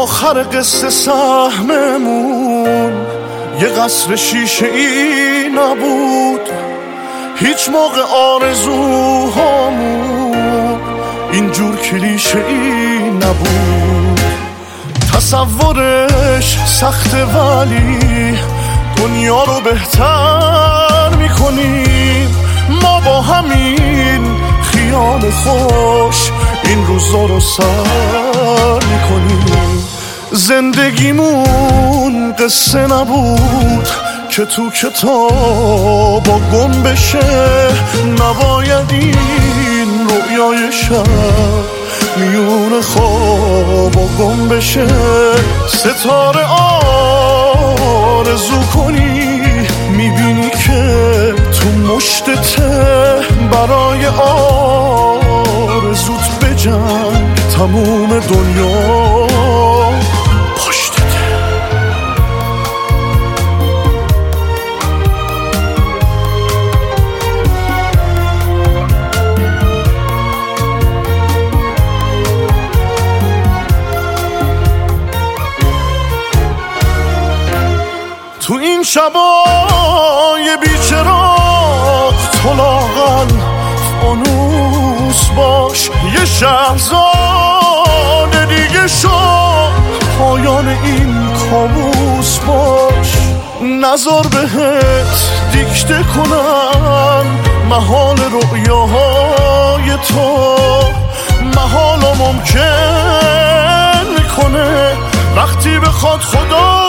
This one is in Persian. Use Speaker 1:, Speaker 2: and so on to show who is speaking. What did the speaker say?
Speaker 1: آخر قصه سهممون یه قصر شیشه ای نبود، هیچ موقع آرزوهامون اینجور کلیشه ای نبود. تصورش سخته ولی دنیا رو بهتر میکنیم ما با همین خیال خوش این روزا رو سر میکنیم. زندگیمون قصه نبود که تو کتابا گم بشه، نباید این رویای شب میون خوابا گم بشه. ستاره آرزو کنی میبینی که تو مشتته، برای آرزوت بجنگ تموم دنیا پشتته. تو این شبای بیچراغ تو لاغل فانوس باش، یه شهرزاد دیگه شو پایان این کابوس باش. نذار بهت دیکته کنن محال رؤیاهای تو، محالا ممکن میکنه وقتی بخواد خدا